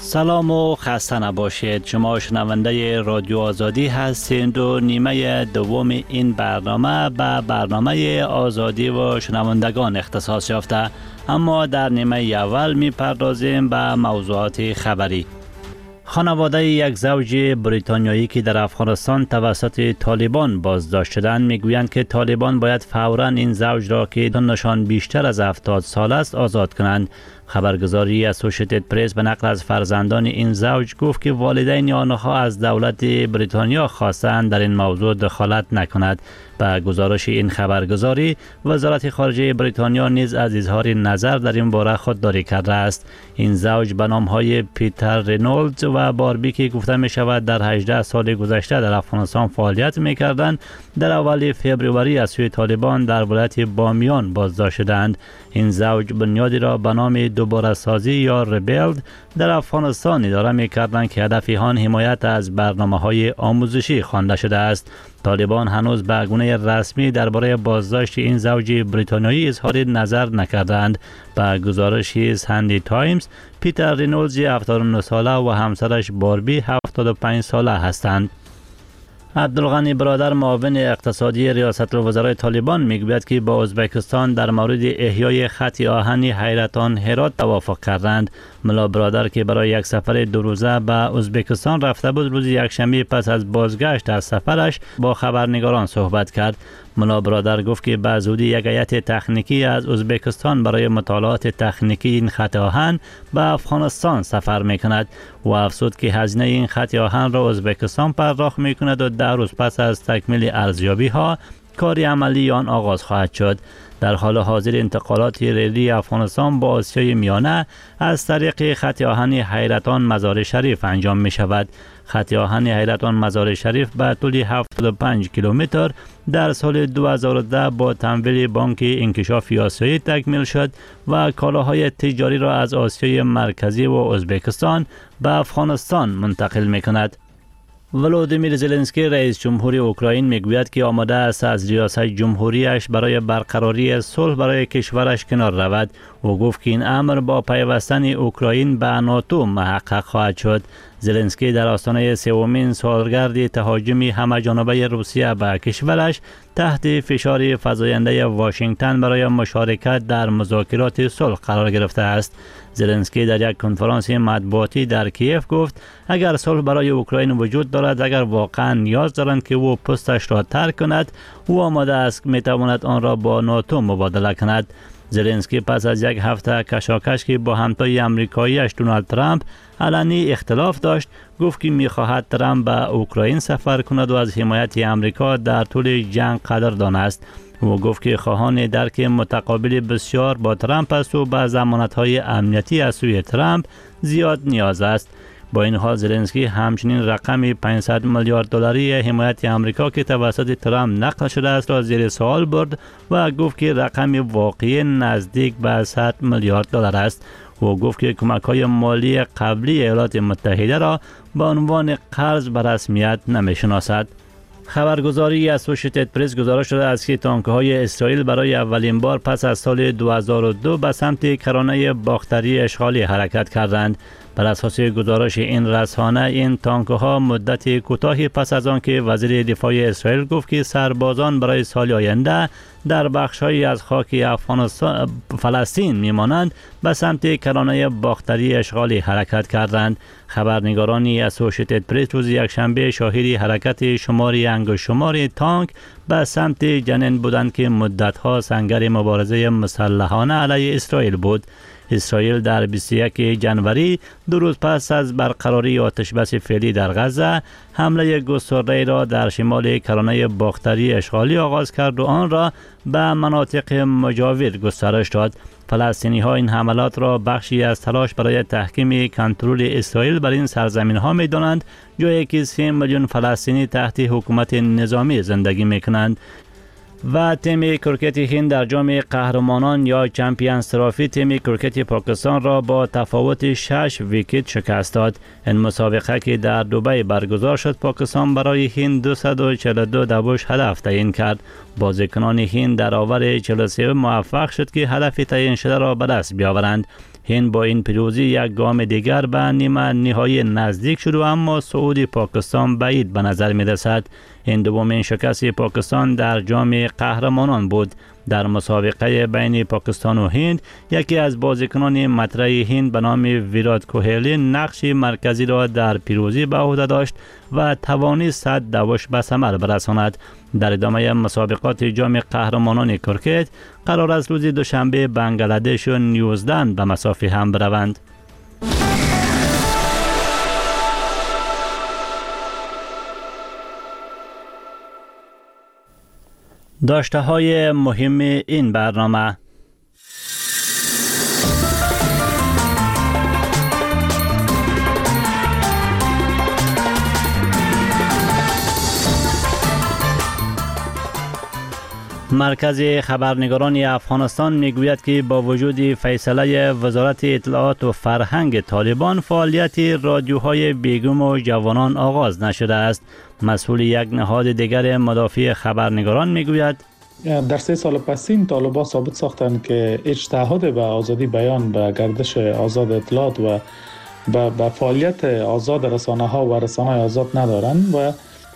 سلام و خسته نباشید. شما شنونده رادیو آزادی هستید و نیمه دوم این برنامه به برنامه آزادی و شنوندگان اختصاص یافته، اما در نیمه اول می پردازیم به موضوعات خبری. خانواده یک زوج بریتانیایی که در افغانستان توسط طالبان بازداشت شدند میگویند که طالبان باید فوراً این زوج را که سنشان بیشتر از 70 سال است آزاد کنند. خبرگزاری اسوشییتد پرس به نقل از فرزندان این زوج گفت که والدین آنها از دولت بریتانیا خواستند در این موضوع دخالت نکند. به گزارش این خبرگزاری، وزارت خارجه بریتانیا نیز از اظهار نظر در این باره خودداری کرده است. این زوج به نام‌های پیتر رینولدز و باربی که گفته می شود در 18 سال گذشته در افغانستان فعالیت می کردند، در اول فوریه از سوی طالبان در ولایت بامیان بازداشت شدند. این زوج بنیادی را به نام دوباره سازی یا ریبیلد در افغانستان اداره می کردند که هدف آن حمایت از برنامه‌های آموزشی خوانده شده است. طالبان هنوز به گونه رسمی درباره بازداشت این زوج بریتانیایی اظهار نظر نکردند. به گزارش ساندی تایمز، پیتر رینولدز 79 ساله و همسرش باربی 75 ساله هستند. عبدالغنی برادر، معاون اقتصادی ریاست الوزرای طالبان، میگوید که با ازبکستان در مورد احیای خط آهن حیرتان هرات توافق کردند. ملا برادر که برای یک سفر 2 روزه به ازبکستان رفته بود، روز یکشنبه پس از بازگشت از سفرش با خبرنگاران صحبت کرد. ملا برادر گفت که به زودی یک هیئت تکنیکی از ازبکستان برای مطالعات تکنیکی این خط آهن به افغانستان سفر میکند و افزود که هزینه این خط آهن را ازبکستان پرداخت میکند و 10 روز پس از تکمیل ارزیابی ها کاری عملی آن آغاز خواهد شد. در حال حاضر انتقالات ریلی افغانستان با آسیای میانه از طریق خط آهن حیرتان مزار شریف انجام می شود. خط آهن حیرتان مزار شریف به طول 75 کیلومتر در سال 2010 با تمویل بانک انکشاف آسیایی تکمیل شد و کالاهای تجاری را از آسیای مرکزی و ازبکستان به افغانستان منتقل می کند. ولودیمیر زلنسکی رئیس جمهور اوکراین میگوید که آماده است از ریاست جمهوریش برای برقراری صلح برای کشورش کنار رود. او گفت که این امر با پیوستن اوکراین به ناتو محقق خواهد شد. زلنسکی در آستانه 3مین سالگرد تهاجم همه‌جانبه روسیه به کشورش تحت فشار فزاینده واشنگتن برای مشارکت در مذاکرات صلح قرار گرفته است. زلنسکی در یک کنفرانس مطبوعاتی در کیف گفت اگر صلح برای اوکراین وجود دارد، اگر واقعا نیاز دارند که او پستش را ترک کند، او آماده است که میتواند آن را با ناتو مبادله کند. زلنسکی پس از یک هفته کشاکش که با همتای امریکاییش دونالد ترامپ علنی اختلاف داشت، گفت که میخواهد ترامپ به اوکراین سفر کند و از حمایت امریکا در طول جنگ قدردان است. او گفت که خواهان درک متقابل بسیار با ترامپ است و به ضمانت‌های امنیتی از سوی ترامپ زیاد نیاز است. با این حال زلنسکی همچنین رقم 500 میلیارد دلاری حمایت امریکا که توسط ترامپ نقل شده است را زیر سوال برد و گفت که رقم واقعی نزدیک به 100 میلیارد دلار است. او گفت که کمک‌های مالی قبلی ایالات متحده را به عنوان قرض به رسمیت نمی‌شناسد. خبرگزاری اسوشییتد پرس گزارش داده است که تانک‌های اسرائیل برای اولین بار پس از سال 2002 به سمت کرانه باختری اشغالی حرکت کردند. بر اساس گزارش این رسانه، این تانک‌ها مدت کوتاهی پس از آن که وزیر دفاع اسرائیل گفت که سربازان برای سال آینده در بخش‌هایی از خاک فلسطین می‌مانند، به سمت کرانه باختری اشغالی حرکت کردند. خبرنگاران اسوشییتد پرس روز یکشنبه شاهد حرکت شماری انگشت‌شمار تانک به سمت جنین بودند که مدت‌ها سنگر مبارزه مسلحانه علیه اسرائیل بود. اسرائیل در 21 جنوری، 2 روز پس از برقراری آتش‌بس فعلی در غزه، حمله گسترده را در شمال کرانه باختری اشغالی آغاز کرد و آن را به مناطق مجاور گسترش داد. فلسطینی‌ها این حملات را بخشی از تلاش برای تحکیم کنترل اسرائیل بر این سرزمین‌ها می‌دانند، جایی که 3 میلیون فلسطینی تحت حکومت نظامی زندگی می‌کنند. و تیم کرکت هند در جام قهرمانان یا چمپیونز ترافی تیم کرکت پاکستان را با تفاوت 6 ویکت شکست داد. این مسابقه که در دبی برگزار شد، پاکستان برای هند 242 دبوش هدف تعیین کرد. بازیکنان هند در آور 43 موفق شد که هدف تعیین شده را به دست بیاورند. هند با این پیروزی یک گام دیگر به نیمه نهایی نزدیک شد، اما صعود پاکستان بعید به نظر می رسد. این دومین شکست پاکستان در جام قهرمانان بود. در مسابقه بین پاکستان و هند، یکی از بازیکنان مطرح هند به نام ویرات کوهلی نقش مرکزی را در پیروزی به عهده داشت و توانست 100 دوش به ثمر برساند. در ادامه مسابقات جام قهرمانان کرکت قرار است روز دوشنبه بنگلادش و نیوزلند به مسافی هم بروند. داشته های مهم این برنامه: مرکز خبرنگاران افغانستان میگوید که با وجود فیصله وزارت اطلاعات و فرهنگ طالبان، فعالیت رادیوهای بیگم و جوانان آغاز نشده است. مسئول یک نهاد دیگر مدافع خبرنگاران میگوید در 3 سال پسین طالبان ثابت ساختند که اجتهاد به آزادی بیان، به گردش آزاد اطلاعات و به فعالیت آزاد رسانه ها و رسانه آزاد ندارند و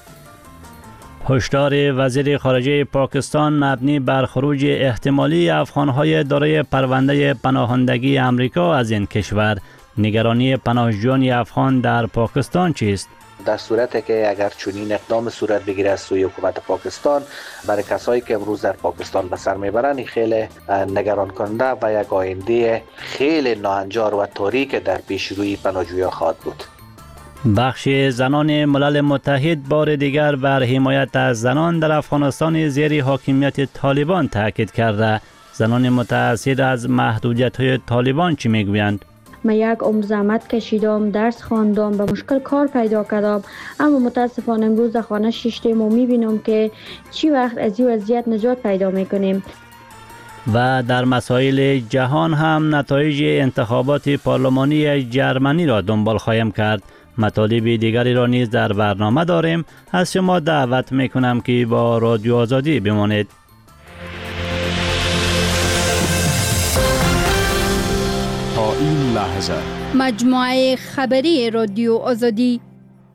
هشدار وزیر خارجه پاکستان مبنی بر خروج احتمالی افغانهای دارای پرونده پناهندگی امریکا از این کشور. نگرانی پناهجویان افغان در پاکستان چیست؟ در صورتی که اگر چنین اقدام صورت بگیره از سوی حکومت پاکستان، برای کسایی که امروز در پاکستان به سر میبرند خیلی نگران کننده و یک آینده خیلی ناهنجار و تاریک در پیش روی پناهجویان خواهد بود. بخش زنان ملل متحد بار دیگر بر حمایت از زنان در افغانستان زیر حاکمیت طالبان تاکید کرده. زنان متأثر از محدودیت‌های طالبان چی میگویند؟ من یک عمر زحمت کشیدم، درس خواندم، به مشکل کار پیدا کردم، اما متاسفانه امروز در خانه شیشتیم و میبینم که چی وقت از این وضعیت نجات پیدا میکنیم. و در مسائل جهان هم نتایج انتخابات پارلمانی جرمنی را دنبال خواهیم کرد. مطالب دیگری را نیز در برنامه داریم. از شما دعوت میکنم که با رادیو آزادی بمانید. تا این لحظه مجموعه خبری رادیو آزادی.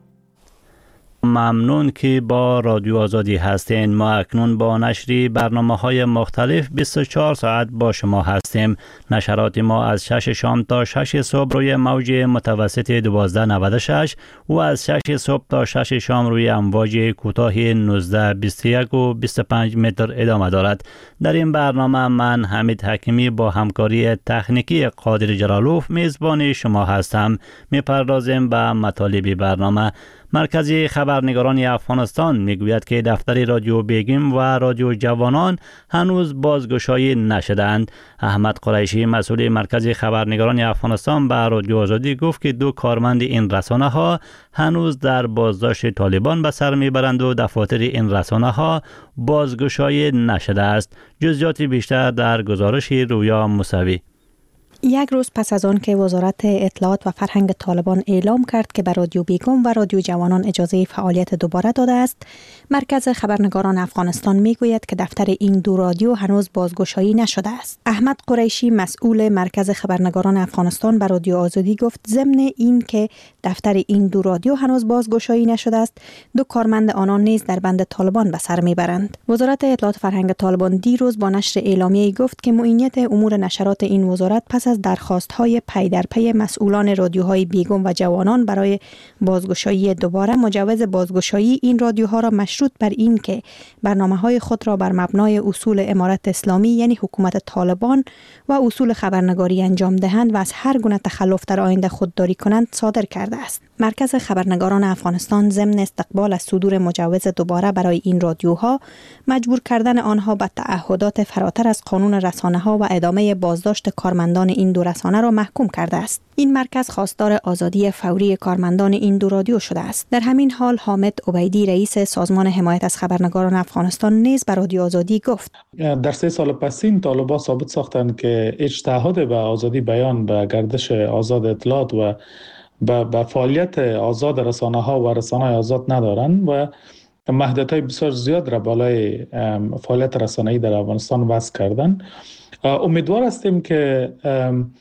ممنون که با رادیو آزادی هستین. ما اکنون با نشری برنامه‌های مختلف 24 ساعت با شما هستیم. نشرات ما از 6 شام تا 6 صبح روی موج متوسط 1296 و از 6 صبح تا 6 شام روی امواج کوتاه 19 21 و 25 متر ادامه دارد. در این برنامه من حمید حکیمی با همکاری تکنیکی قادر جلالوف میزبان شما هستم. میپردازیم به مطالب برنامه. مرکز خبرنگاران افغانستان میگوید که دفتر رادیو بیگم و رادیو جوانان هنوز بازگشایی نشدند. احمد قریشی مسئول مرکز خبرنگاران افغانستان به رادیو آزادی گفت که 2 کارمند این رسانه ها هنوز در بازداشت طالبان به سر میبرند و دفاتر این رسانه ها بازگشایی نشده است. جزئیات بیشتر در گزارش رویا موسوی. یک روز پس از آن که وزارت اطلاعات و فرهنگ طالبان اعلام کرد که به رادیو بیگم و رادیو جوانان اجازه فعالیت دوباره داده است، مرکز خبرنگاران افغانستان میگوید که دفتر این 2 رادیو هنوز بازگشایی نشده است. احمد قریشی مسئول مرکز خبرنگاران افغانستان به رادیو آزادی گفت ضمن این که دفتر این 2 رادیو هنوز بازگشایی نشده است، 2 کارمند آنان نیز در بند طالبان به سر میبرند. وزارت اطلاعات و فرهنگ طالبان دیروز با نشر اعلامیه‌ای گفت که معینیت امور نشرات این وزارت پس از درخواست‌های پی در پی مسئولان رادیوهای بیگم و جوانان برای بازگشایی دوباره، مجوز بازگشایی این رادیوها را مشروط بر این که برنامه‌های خود را بر مبنای اصول امارت اسلامی یعنی حکومت طالبان و اصول خبرنگاری انجام دهند و از هر گونه تخلف در آینده خودداری کنند صادر کرده است. مرکز خبرنگاران افغانستان ضمن استقبال از صدور مجوز دوباره برای این رادیوها، مجبور کردن آنها به تعهدات فراتر از قانون رسانه‌ها و ادامه بازداشت کارمندان این 2 رسانه را محکوم کرده است. این مرکز خواستار آزادی فوری کارمندان این 2 رادیو شده است. در همین حال حامد عبیدی رئیس سازمان حمایت از خبرنگاران افغانستان نیز به رادیو آزادی گفت در 3 سال پسین طالبان ثابت ساختند که اجتهاد به آزادی بیان، به گردش آزاد اطلاعات و به فعالیت آزاد رسانه ها و رسانه آزاد ندارند و محدودیت‌های بسیار زیاد را بالای فعالیت رسانه‌ای در افغانستان وضع کردند. امیدوار هستیم که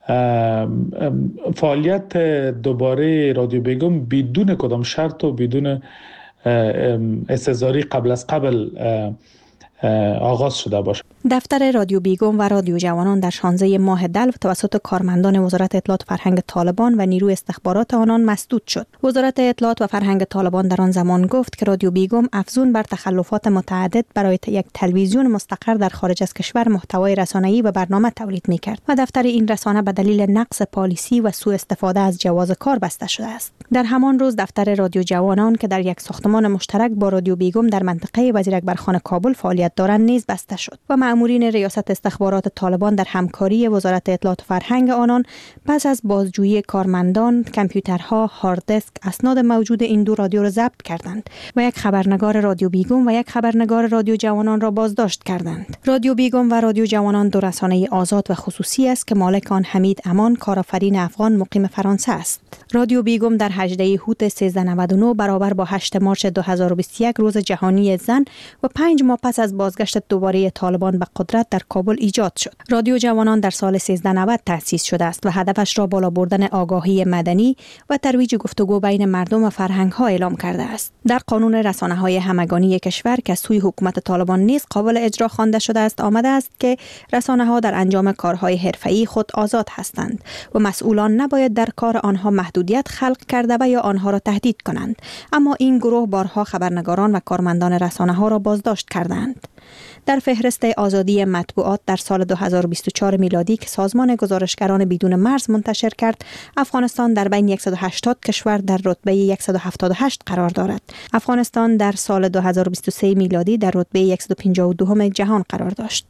فعالیت دوباره رادیو بیگم بدون کدام شرط و بدون استحضاری قبل آغاز شده باشد. دفتر رادیو بیگم و رادیو جوانان در 16 ماه دلو توسط کارمندان وزارت اطلاعات و فرهنگ طالبان و نیروی استخبارات آنان مسدود شد. وزارت اطلاعات و فرهنگ طالبان در آن زمان گفت که رادیو بیگم افزون بر تخلفات متعدد برای یک تلویزیون مستقر در خارج از کشور محتوای رسانه‌ای و برنامه تولید می‌کرد و دفتر این رسانه به دلیل نقص پالیسی و سوء استفاده از جواز کار بسته شده است. در همان روز دفتر رادیو جوانان که در یک ساختمان مشترک با رادیو بیگم در منطقه وزیر اکبرخان کابل فعالیت دارند نیز بسته شد و مأمورین ریاست استخبارات طالبان در همکاری وزارت اطلاعات و فرهنگ آنان پس از بازجویی کارمندان کامپیوترها، هارد دیسک، اسناد موجود این دو رادیو را ضبط کردند و یک خبرنگار رادیو بیگم و یک خبرنگار رادیو جوانان را بازداشت کردند. رادیو بیگم و رادیو جوانان دو رسانه آزاد و خصوصی است که مالک آن حمید امان کارآفرین افغان مقیم فرانسه است. رادیو بیگم در 18 هوت 1399 برابر با 8 مارس 2021 روز جهانی زن و 5 ماه پس از بازگشت دوباره طالبان به قدرت در کابل ایجاد شد. رادیو جوانان در سال 1390 تأسیس شده است و هدفش را بالا بردن آگاهی مدنی و ترویج گفتگو بین مردم و فرهنگ‌ها اعلام کرده است. در قانون رسانه‌های همگانی کشور که سوی حکومت طالبان نیز قابل اجرا خوانده شده است آمده است که رسانه‌ها در انجام کارهای حرفه‌ای خود آزاد هستند و مسئولان نباید در کار آنها محدودیت خلق کرده و یا آنها را تهدید کنند. اما این گروه بارها خبرنگاران و کارمندان رسانه‌ها را بازداشت کردند. در فهرست آزادی مطبوعات در سال 2024 میلادی که سازمان گزارشگران بدون مرز منتشر کرد، افغانستان در بین 180 کشور در رتبه 178 قرار دارد. افغانستان در سال 2023 میلادی در رتبه 152 جهان قرار داشت.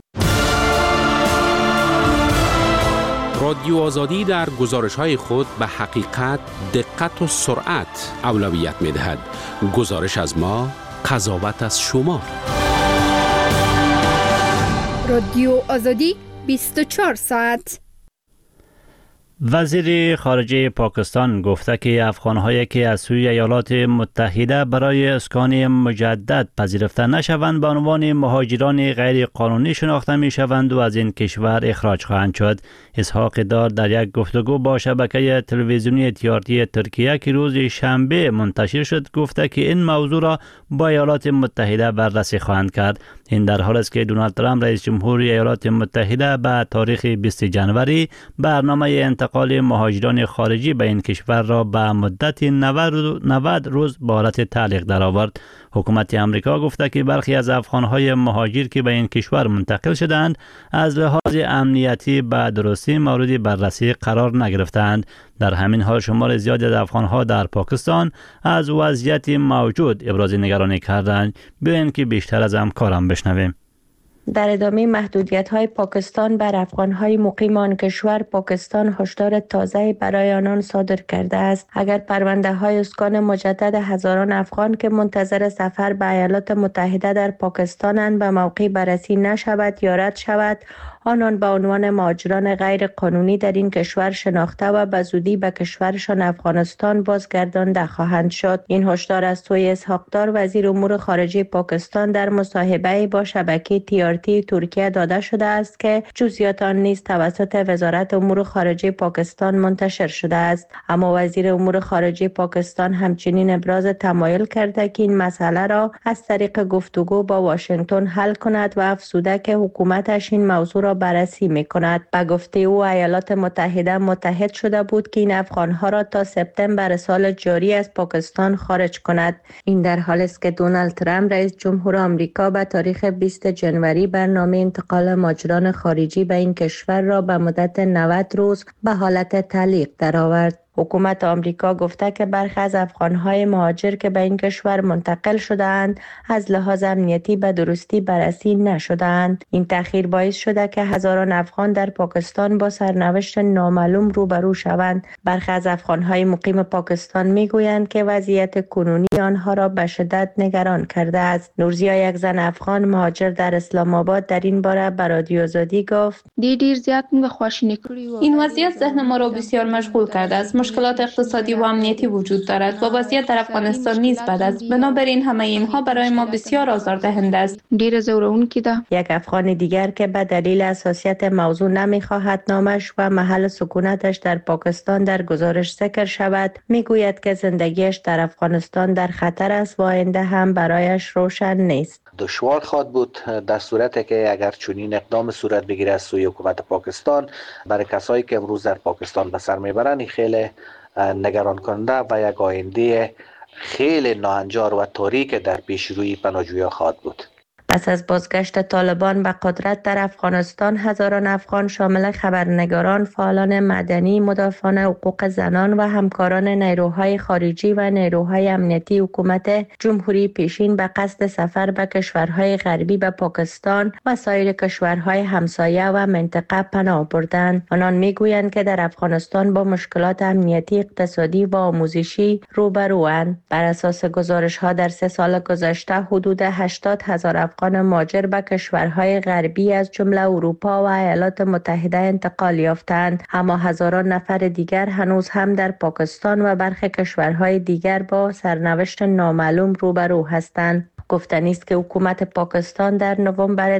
رادیو آزادی در گزارش‌های خود به حقیقت، دقت و سرعت اولویت می‌دهد. گزارش از ما، قضاوت از شما. رادیو آزادی 24 ساعت. وزیر خارجه پاکستان گفته که افغان‌هایی که از سوی ایالات متحده برای اسکان مجدد پذیرفته نشوند به عنوان مهاجران غیر قانونی شناخته می‌شوند و از این کشور اخراج خواهند شد. اسحاق دار در یک گفتگو با شبکه تلویزیونی TRT ترکیه که روز شنبه منتشر شد گفته که این موضوع را با ایالات متحده بررسی خواهند کرد. این در حالی است که دونالد ترامپ رئیس جمهور ایالات متحده به تاریخ 20 جنوری برنامه انتقال مهاجران خارجی به این کشور را به مدت 90 روز به حالت تعلیق درآورد. حکومت امریکا گفته که برخی از افغان‌های مهاجر که به این کشور منتقل شدند از لحاظ امنیتی به درستی مورد بررسی قرار نگرفتند. در همین حال شمار زیادی از افغان‌ها در پاکستان از وضعیت موجود ابراز نگرانی کردند. بیایید که بیشتر از همکارم بشنویم. در ادامه محدودیت‌های پاکستان بر افغان‌های مقیم آن کشور، پاکستان هشدار تازه‌ای برای آنان صادر کرده است. اگر پرونده‌های اسکان مجدد هزاران افغان که منتظر سفر به ایالات متحده در پاکستانند به موقع بررسی نشود یا رد شود، آنان به عنوان مهاجران غیر قانونی در این کشور شناخته و به زودی به کشورشان افغانستان بازگردانده خواهند شد. این هشدار از سوی اسحاق دار وزیر امور خارجه پاکستان در مصاحبه با شبکه TRT ترکیه داده شده است که جزئیات آن نیز توسط وزارت امور خارجه پاکستان منتشر شده است. اما وزیر امور خارجه پاکستان همچنین ابراز تمایل کرده که این مسئله را از طریق گفتگو با واشنگتن حل کند و افزوده که حکومتش این موضوع را بررسی می‌کند. به گفته او ایالات متحده متحد شده بود که این افغان‌ها را تا سپتامبر سال جاری از پاکستان خارج کند. این در حالی است که دونالد ترامپ رئیس جمهور آمریکا به تاریخ 20 جنوری برنامه انتقال مهاجران خارجی به این کشور را به مدت 90 روز به حالت تعلیق درآورد. حکومت آمریکا گفته که برخی از افغان‌های مهاجر که به این کشور منتقل شده‌اند از لحاظ امنیتی به درستی بررسی نشده‌اند. این تأخیر باعث شده که هزاران افغان در پاکستان با سرنوشت نامعلوم روبرو شوند. برخی از افغان‌های مقیم پاکستان می‌گویند که وضعیت کنونی آنها را به شدت نگران کرده است. نورزیا، یک زن افغان مهاجر در اسلام آباد، در این باره به رادیو آزادی گفت: ډیر زیات موږ خواشینی کړی و. این وضعیت ذهن ما را بسیار مشغول کرده است. مشکلات اقتصادی و امنیتی وجود دارد و وضعیت در افغانستان نیز بد است. بنابراین همه اینها برای ما بسیار آزاردهنده است. ډیر زورونکی ده. یک افغان دیگر که به دلیل حساسیت موضوع نمیخواهد نامش و محل سکونتش در پاکستان در گزارش ذکر شود، میگوید که زندگیش در افغانستان در خطر است و آینده هم برایش روشن نیست. دشوار خواهد بود در صورتی که اگر چنین اقدام صورت بگیره از سوی حکومت پاکستان. برای کسایی که امروز در پاکستان به سر میبرند خیلی نگران کننده و یک آینده خیلی ناهنجار و تاریک در پیش روی پناهجویان خواهد بود. پس از بازگشت طالبان به قدرت در افغانستان، هزاران افغان شامل خبرنگاران، فعالان مدنی، مدافعان حقوق زنان و همکاران نیروهای خارجی و نیروهای امنیتی حکومت جمهوری پیشین به قصد سفر به کشورهای غربی به پاکستان و سایر کشورهای همسایه و منطقه پناه بردند. آنان میگویند که در افغانستان با مشکلات امنیتی، اقتصادی و آموزشی روبروند. بر اساس گزارش‌ها در 3 سال گذشته حدود 80,000 افغان مهاجر به کشورهای غربی از جمله اروپا و ایالات متحده انتقال یافتند، اما هزاران نفر دیگر هنوز هم در پاکستان و برخی کشورهای دیگر با سرنوشت نامعلوم روبرو هستند. گفتنی است که حکومت پاکستان در نوامبر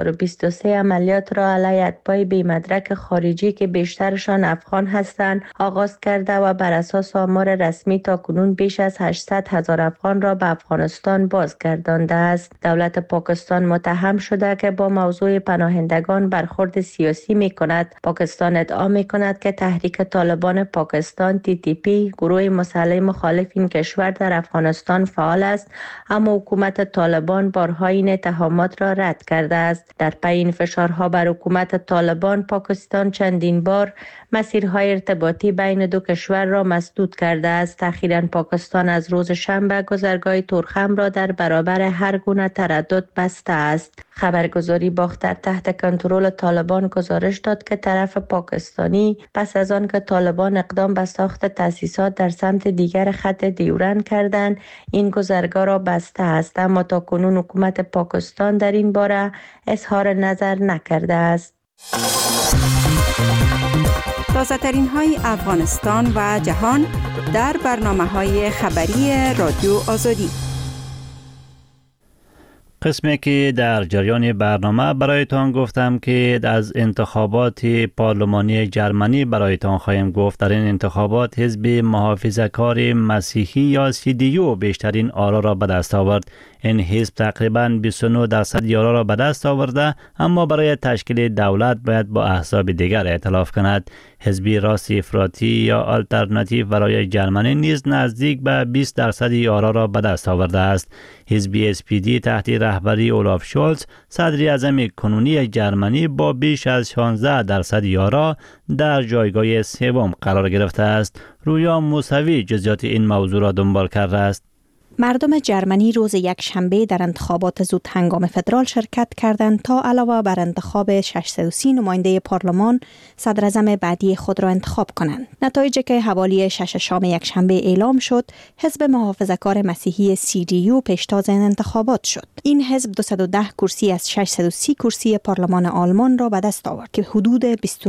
2023 عملیات را علیه اتباع بی‌مدرک خارجی که بیشترشان افغان هستند آغاز کرده و بر اساس آمار رسمی تاکنون بیش از 800,000 افغان را به افغانستان بازگردانده است. دولت پاکستان متهم شده که با موضوع پناهندگان برخورد سیاسی می کند. پاکستان ادعا می کند که تحریک طالبان پاکستان TTP، گروه مسلح مخالف این کشور، در افغانستان فعال است، اما حکومت طالبان بارها این اتهامات را رد کرده است. در پی این فشارها بر حکومت طالبان، پاکستان چندین بار مسیرهای ارتباطی بین دو کشور را مسدود کرده است. اخیراً پاکستان از روز شنبه گذرگاه تورخم را در برابر هر گونه تردد بسته است. خبرگزاری باختر تحت کنترل طالبان گزارش داد که طرف پاکستانی پس از آن که طالبان اقدام به ساخت تأسیسات در سمت دیگر خط دیورند کردند، این گذرگاه را بسته است، اما تاکنون حکومت پاکستان در این باره اظهار نظر نکرده است. تازه ترین های افغانستان و جهان در برنامه‌های خبری رادیو آزادی. قسمی که در جریان برنامه برایتان گفتم که از انتخابات پارلمانی جرمنی برایتان خواهیم گفت. در این انتخابات حزب محافظه‌کار مسیحی یا CDU بیشترین آرا را به دست آورد. این حزب تقریباً 29% آرا را به دست آورده، اما برای تشکیل دولت باید با احزاب دیگر ائتلاف کند. حزب راست افراطی یا آلترناتیو برای جرمنی نیز نزدیک به 20% آرا را به دست آورده است. حزب SPD تحت رهبری اولاف شولز، صدر اعظم کنونی جرمنی، با بیش از 16% آرا در جایگاه سوم قرار گرفته است. رویا موسوی جزئیات این موضوع را دنبال کرده است. مردم جرمنی روز یک شنبه در انتخابات زود هنگام فدرال شرکت کردند تا علاوه بر انتخاب 630 نماینده پارلمان، صدر اعظم بعدی خود را انتخاب کنند. نتایجی که حوالی 6 شام یک شنبه اعلام شد، حزب محافظه‌کار مسیحی CDU پیشتاز این انتخابات شد. این حزب 210 کرسی از 630 کرسی پارلمان آلمان را به دست آورد که حدود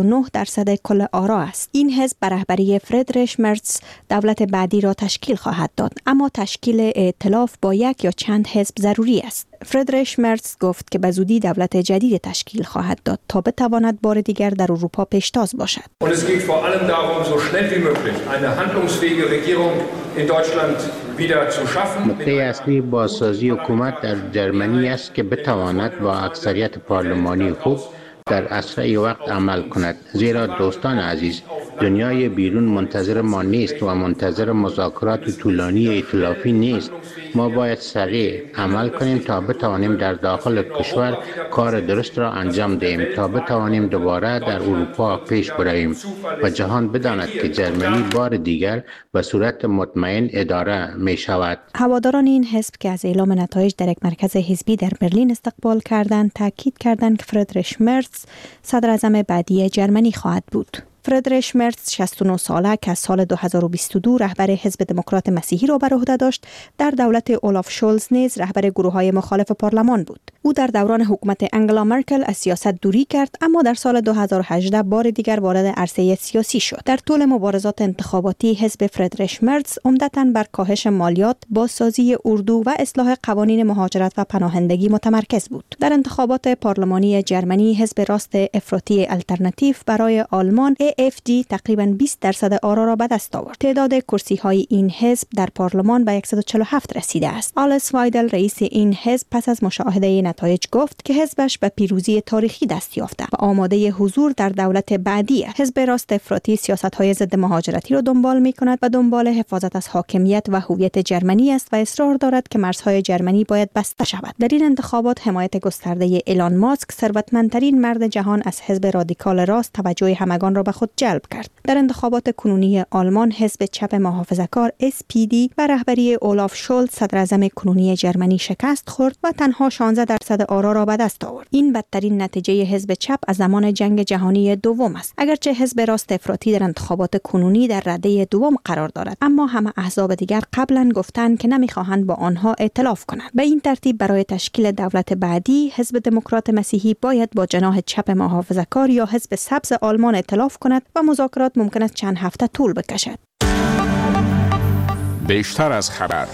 29% کل آرا است. این حزب به رهبری فریدریش مرتز دولت بعدی را تشکیل خواهد داد، اما تشکیل ائتلاف با یک یا چند حزب ضروری است. فریدریش مرتز گفت که به زودی دولت جدید تشکیل خواهد داد تا بتواند بار دیگر در اروپا پیشتاز باشد. Und es geht vor allem darum, so schnell wie möglich eine handlungsfähige Regierung in Deutschland wieder zu schaffen. نکته اصلی بازسازی حکومت در جرمنی است که بتواند با اکثریت پارلمانی خوب در اسرع وقت عمل کند، زیرا دوستان عزیز، دنیای بیرون منتظر ما نیست و منتظر مذاکرات طولانی ائتلافی نیست. ما باید سریع عمل کنیم تا بتوانیم در داخل کشور کار درست را انجام دهیم، تا بتوانیم دوباره در اروپا پیش برویم و جهان بداند که جرمنی بار دیگر به صورت مطمئن اداره می شود. هواداران این حزب که از اعلام نتایج در یک مرکز حزبی در برلین استقبال کردند، تاکید کردند که فریدریش مرتز صدر اعظم بعدی جرمنی خواهد بود. فردریش مرتز 69 ساله که از سال 2022 رهبر حزب دموکرات مسیحی را بر عهده داشت، در دولت اولاف شولز نیز رهبر گروه‌های مخالف پارلمان بود. او در دوران حکومت انگلا مرکل از سیاست دوری کرد، اما در سال 2018 بار دیگر وارد عرصه سیاسی شد. در طول مبارزات انتخاباتی حزب فردریش مرتز عمدتاً بر کاهش مالیات، بازسازی اردو و اصلاح قوانین مهاجرت و پناهندگی متمرکز بود. در انتخابات پارلمانی جرمنی حزب راست افراطی آلترناتیو برای آلمان AFD تقریباً 20% آرا را به دست آورد. تعداد کرسی‌های این حزب در پارلمان به 147 رسیده است. آلس وایدل رئیس این حزب پس از مشاهده نتایج گفت که حزبش به پیروزی تاریخی دست یافته و آماده حضور در دولت بعدی است. حزب راست افراطی سیاست‌های ضد مهاجرتی را دنبال می‌کند و دنبال حفاظت از حاکمیت و هویت جرمنی است و اصرار دارد که مرزهای جرمنی باید بسته شود. در این انتخابات حمایت گسترده ایلان ماسک، ثروتمندترین مرد جهان، از حزب رادیکال راست توجه همگان را به خود جلب کرد. در انتخابات کنونی آلمان حزب چپ محافظه‌کار SPD و رهبری اولاف شولز صدر اعظم کنونی جرمنی شکست خورد و تنها 16% آرا را به دست آورد. این بدترین نتیجه حزب چپ از زمان جنگ جهانی دوم است. اگرچه حزب راست افراطی در انتخابات کنونی در رده دوم قرار دارد، اما همه احزاب دیگر قبلا گفتند که نمیخواهند با آنها ائتلاف کنند. به این ترتیب برای تشکیل دولت بعدی حزب دموکرات مسیحی باید با جناح چپ محافظه‌کار یا حزب سبز آلمان ائتلاف کند و مذاکرات ممکن است چند هفته طول بکشد. بیشتر از خبر.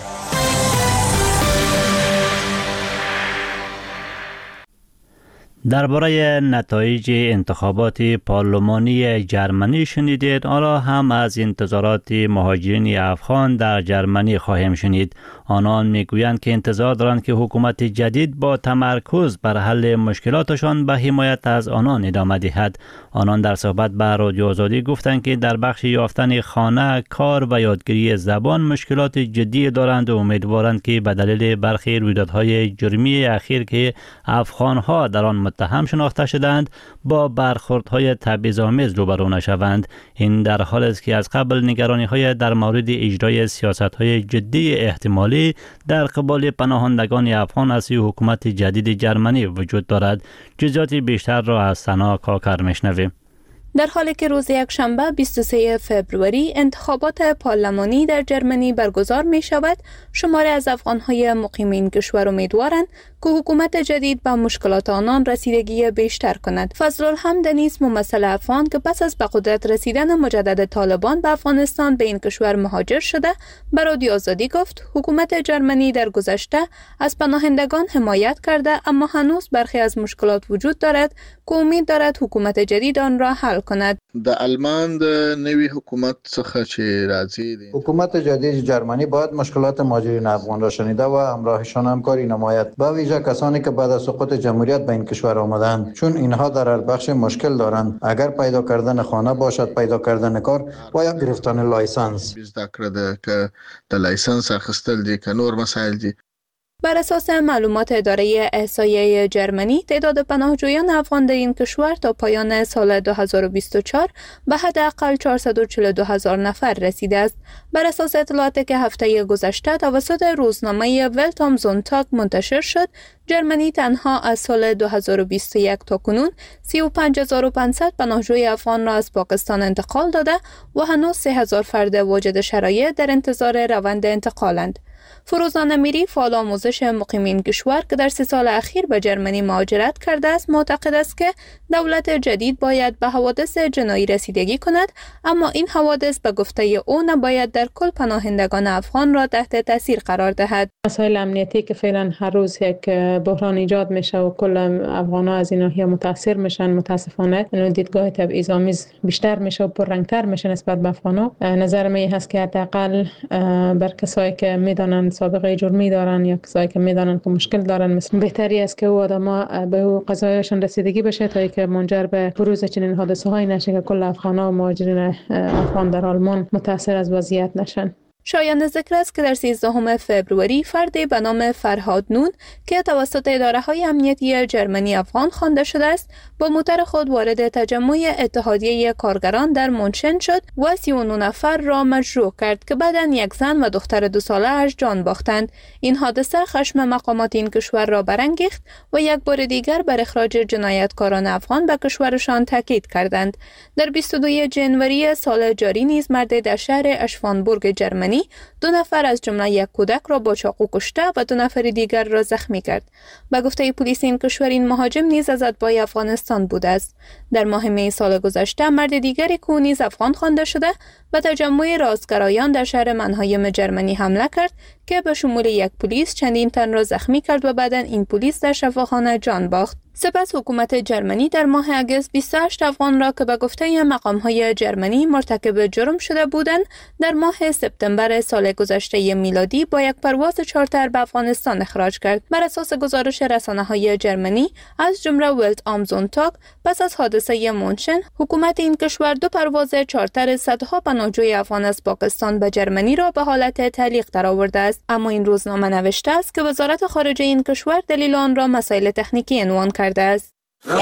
درباره نتایج انتخابات پارلمانی جرمنی شنیدید. حالا هم از انتظارات مهاجرین افغان در جرمنی خواهیم شنید. آنان میگویند که انتظار دارند که حکومت جدید با تمرکز بر حل مشکلاتشان به حمایت از آنان ادامه دهد. آنان در صحبت با رادیو آزادی گفتند که در بخش یافتن خانه، کار و یادگیری زبان مشکلات جدی دارند و امیدوارند که به دلیل برخی رویدادهای جرمی اخیر که افغانها در آن متهم شناخته شدند با برخوردهای تبعیض‌آمیز روبرو نشوند. این در حالی است که از قبل نگرانی‌های در مورد اجرای سیاست‌های جدی احتمالی در قبال پناهندگان افغان از سوی حکومت جدید جرمنی وجود دارد. جزئیات بیشتر را از سنا کاکر میشنویم. در حالی که روز یکشنبه 23 فوریه انتخابات پارلمانی در جرمنی برگزار می شود، شماری از افغان‌های مقیم این کشور امیدوارند که حکومت جدید به مشکلات آنان رسیدگی بیشتر کند. فضلالحمد دنیس، ممثل افغان که پس از به قدرت رسیدن مجدد طالبان به افغانستان به این کشور مهاجر شده، به رادیو آزادی گفت حکومت جرمنی در گذشته از پناهندگان حمایت کرده، اما هنوز برخی از مشکلات وجود دارد که امید دارد حکومت جدید آن را حل کند. د آلمان د نوی حکومت څخه چې راځي، حکومت جدید جرمنی باید مشکلات مهاجرین افغان را شنیده و همراهشان همکاری نماید، به ویژه کسانی که بعد از سقوط جمهوریت به این کشور آمدند، چون اینها در هر بخش مشکل دارند. اگر پیدا کردن خانه باشد، پیدا کردن کار و یا گرفتن لایسنس. زده کړه که د لایسنس اخیستل دي که نور مسائل دي. بر اساس معلومات اداره احصایه جرمنی، تعداد پناهجویان افغان در این کشور تا پایان سال 2024 به حداقل 442,000 نفر رسیده است. بر اساس اطلاعاتی که هفته گذشته توسط روزنامه ولت ام زونتاگ منتشر شد، جرمنی تنها از سال 2021 تا کنون 35,500 پناهجوی افغان را از پاکستان انتقال داده و هنوز 3,000 فرد واجد شرایط در انتظار روند انتقالند. فروزان امیری، فعال آموزش مقیمین کشور که در 3 سال اخیر به جرمنی مهاجرت کرده است، معتقد است که دولت جدید باید به حوادث جنایی رسیدگی کند، اما این حوادث به گفته او نباید در کل پناهندگان افغان را تحت تاثیر قرار دهد. مسائل امنیتی که فعلا هر روز یک بحران ایجاد میشه و کل افغان‌ها از این ناحیه متاثر میشن، متاسفانه دیدگاه تبعیض‌آمیز بیشتر میشه و پررنگتر میشه نسبت به افغان‌ها. نظر من هست که حداقل بر کسایی که میدانن سابقه جرمی دارن یا کسایی که میدانن که مشکل دارن، مثل بهتری است که او آدما به قضایشان رسیدگی بشه تا اینکه منجر به بروز چنین حادثه‌هایی نشه که کل افغان‌ها و مهاجرین افغان در آلمان متاثر از وضعیت نشن. شایان ذکر است که در 13 فوریه فردی به نام فرهاد نون که توسط اداره‌های امنیتی جرمنی افغان خوانده شده است با موتر خود وارد تجمع اتحادیه کارگران در مونشن شد و 39 نفر را مجروح کرد که بعداً یک زن و دختر 2 ساله اش جان باختند. این حادثه خشم مقامات این کشور را برانگیخت و یک بار دیگر بر اخراج جنایتکاران افغان به کشورشان تاکید کردند. در 22 جنوری سال جاری نیز مرد در شهر اشوانبورگ جرمنی 2 نفر از جمله یک کودک را با چاقو کشته و 2 نفر دیگر را زخمی کرد. به گفته پلیس این کشور این مهاجم نیز از اتباع افغانستان بوده است. در ماه می سال گذشته مرد دیگری که نیز افغان خوانده شده و تجمع راستگرایان در شهر منهایم جرمنی حمله کرد که به شمول یک پلیس چندین تن را زخمی کرد و بعداً این پلیس در شفاخانه جان باخت. سپس حکومت جرمنی در ماه اگست 28 افغان را که به گفته مقام‌های جرمنی مرتکب جرم شده بودند در ماه سپتامبر سال گذشته میلادی با یک پرواز چارتر به افغانستان اخراج کرد. بر اساس گزارش رسانه‌های جرمنی از جمله ولت آم زونتاگ پس از حادثه مونشن حکومت این کشور 2 پرواز چارتر صدها پناهجوی افغان از پاکستان به جرمنی را به حالت تعلیق درآورده است. اما این روزنامه نوشته است که وزارت خارجه این کشور دلیل آن را مسائل تکنیکی عنوان کرده است.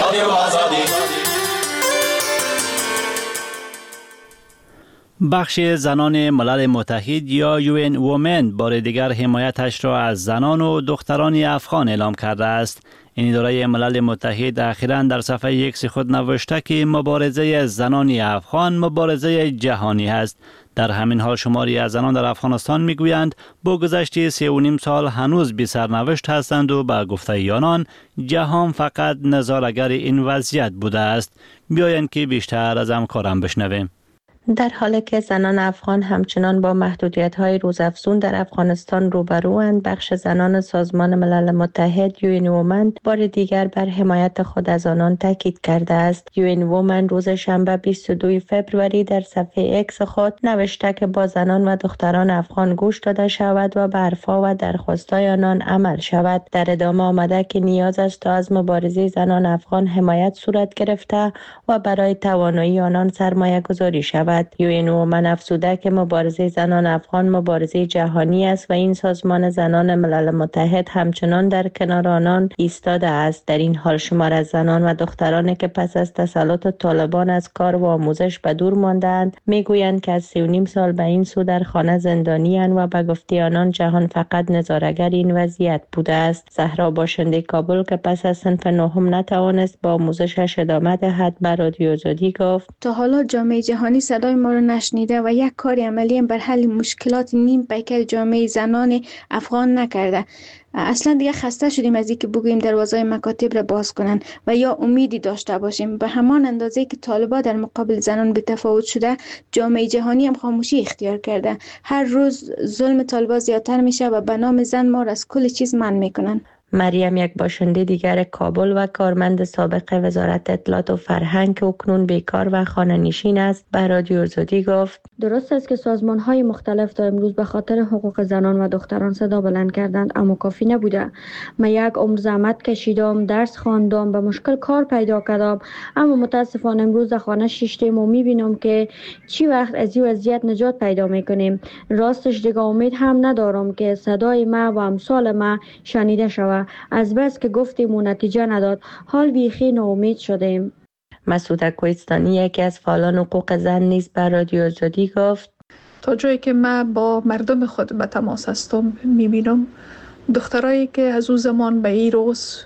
بخش زنان ملل متحد یا UN Women بار دیگر حمایتش را از زنان و دختران افغان اعلام کرده است. این اداره ملل متحد اخیراً در صفحه ایکس خود نوشته که مبارزه زنان افغان مبارزه جهانی است. در همین حال شماری از زنان در افغانستان میگویند با گذشت 3.5 سال هنوز بی سرنوشت هستند و به گفته آنان جهان فقط نظاره‌گر این وضعیت بوده است. بیایند که بیشتر از همکارم بشنویم. در حالی که زنان افغان همچنان با محدودیت‌های روزافزون در افغانستان روبروند، بخش زنان سازمان ملل متحد UN Women بار دیگر بر حمایت خود از آنان تاکید کرده است. UN Women روز شنبه 22 فوریه در صفحه اکس خود نوشته که با زنان و دختران افغان گوش داده شود و به حرفها و درخواست‌های آنان عمل شود. در ادامه آمده که نیاز است تا از مبارزه زنان افغان حمایت صورت گرفته و برای توانایی آنان سرمایه گذاری شود. UN Women افزوده که مبارزه زنان افغان مبارزه جهانی است و این سازمان زنان ملل متحد همچنان در کنار آنان ایستاده است. در این حال شمار از زنان و دخترانی که پس از تسلط طالبان از کار و آموزش به دور ماندند میگویند که از 3.5 سال به این سو در خانه زندانی اند و به گفته آنان جهان فقط نظاره‌گر این وضعیت بوده است. زهرا باشنده کابل که پس از صنف 9 نتوانست با آموزشش ادامه دهد به رادیو آزادی گفت تا حالا جامعه جهانی صدای ما را نشنیده و یک کار عملی بر حل مشکلات نیم پیکر جامعه زنان افغان نکرده. اصلا دیگه خسته شدیم از اینکه بگوییم دروازه مکاتب را باز کنن و یا امیدی داشته باشیم. به همان اندازه که طالبان در مقابل زنان به تفاوت شده، جامعه جهانی هم خاموشی اختیار کرده. هر روز ظلم طالبان زیادتر میشه و به نام زن ما را از کل چیز منع میکنن. مریم یک باشنده دیگر کابل و کارمند سابق وزارت اطلاعات و فرهنگ که اکنون بیکار و خانه نشین است به رادیو آزادی گفت درست است که سازمان‌های مختلف تا امروز به خاطر حقوق زنان و دختران صدا بلند کردند، اما کافی نبوده. من یک عمر زحمت کشیدم، درس خواندم، به مشکل کار پیدا کردم، اما متاسفانه امروز در خانه شیشتیم و می‌بینم که چی وقت از این وضعیت نجات پیدا می‌کنیم. راستش دیگه امید هم ندارم که صدای ما و امثال ما شنیده شود. از بس که گفتیم و نتیجه نداد، حال بیخی ناامید شدیم. مسعود کوهستانی یکی از فعالان حقوق زن نیز به رادیو آزادی گفت تا جایی که من با مردم خود به تماس هستم میبینم دخترایی که از اون زمان به این روز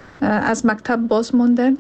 از مکتب باز موندن،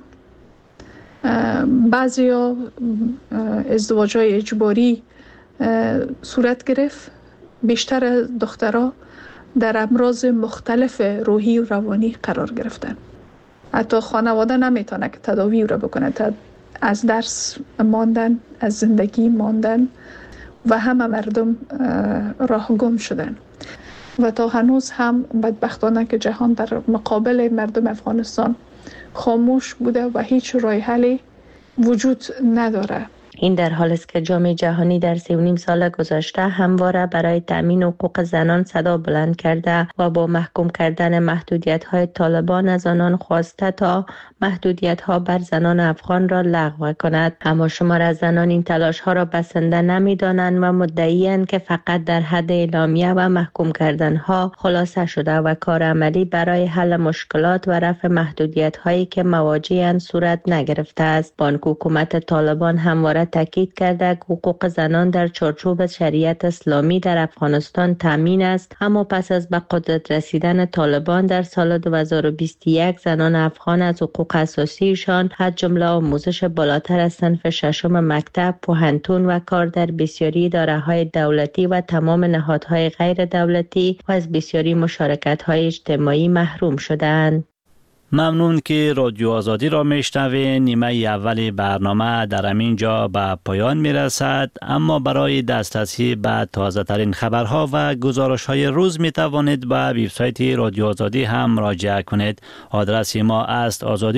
بعضیا ازدواج‌های اجباری صورت گرفت، بیشتر دخترها در امراض مختلف روحی و روانی قرار گرفتن. حتی خانواده نمیتونه که تداوی را بکنه، از درس ماندن، از زندگی ماندن و همه مردم راه گم شدن. و تا هنوز هم بدبختانه که جهان در مقابل مردم افغانستان خاموش بوده و هیچ راه حلی وجود نداره. این در حالی است که جامعه جهانی در 3.5 سال گذشته همواره برای تامین حقوق زنان صدا بلند کرده و با محکوم کردن محدودیت‌های طالبان از آنان خواسته تا محدودیت‌ها بر زنان افغان را لغو کند. اما شمار از زنان این تلاش‌ها را بسنده نمی‌دانند و مدعی‌اند که فقط در حد اعلامیه و محکوم کردن‌ها خلاصه شده و کار عملی برای حل مشکلات و رفع محدودیت‌هایی که مواجه‌اند صورت نگرفته است. بانک حکومت طالبان همواره تاکید کرده که حقوق زنان در چارچوب شریعت اسلامی در افغانستان تامین است، اما پس از به قدرت رسیدن طالبان در سال 2021 زنان افغان از حقوق اساسیشان از جمله آموزش بالاتر از صنف ششم مکتب، پوهنتون و کار در بسیاری اداره‌های دولتی و تمام نهادهای غیر دولتی و از بسیاری مشارکت‌های اجتماعی محروم شدند. ممنون که رادیو آزادی را میشنوین. نیمه اول برنامه در همین جا به پایان میرسد، اما برای دسترسی به تازه ترین خبرها و گزارش های روز می توانید به وبسایت رادیو آزادی هم مراجعه کنید. آدرس ما است آزادی